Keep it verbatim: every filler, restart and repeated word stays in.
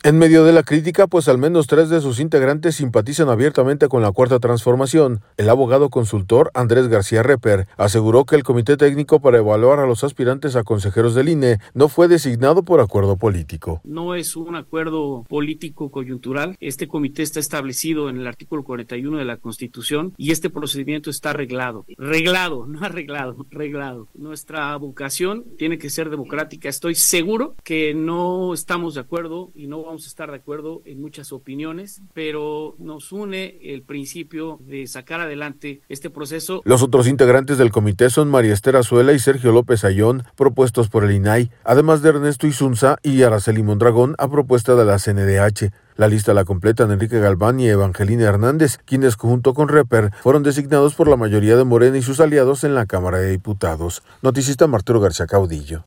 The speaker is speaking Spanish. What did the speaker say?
En medio de la crítica, pues al menos tres de sus integrantes simpatizan abiertamente con la Cuarta Transformación. El abogado consultor Andrés García Reper aseguró que el comité técnico para evaluar a los aspirantes a consejeros del I N E no fue designado por acuerdo político. No es un acuerdo político coyuntural. Este comité está establecido en el artículo cuarenta y uno de la Constitución y este procedimiento está reglado. Reglado, no arreglado, reglado. Nuestra vocación tiene que ser democrática. Estoy seguro que no estamos de acuerdo y no vamos a estar de acuerdo en muchas opiniones, pero nos une el principio de sacar adelante este proceso. Los otros integrantes del comité son María Esther Azuela y Sergio López Ayón, propuestos por el I N A I, además de Ernesto Isunza y Araceli Mondragón, a propuesta de la C N D H. La lista la completan Enrique Galván y Evangelina Hernández, quienes junto con Reper fueron designados por la mayoría de Morena y sus aliados en la Cámara de Diputados. Noticista Arturo García Caudillo.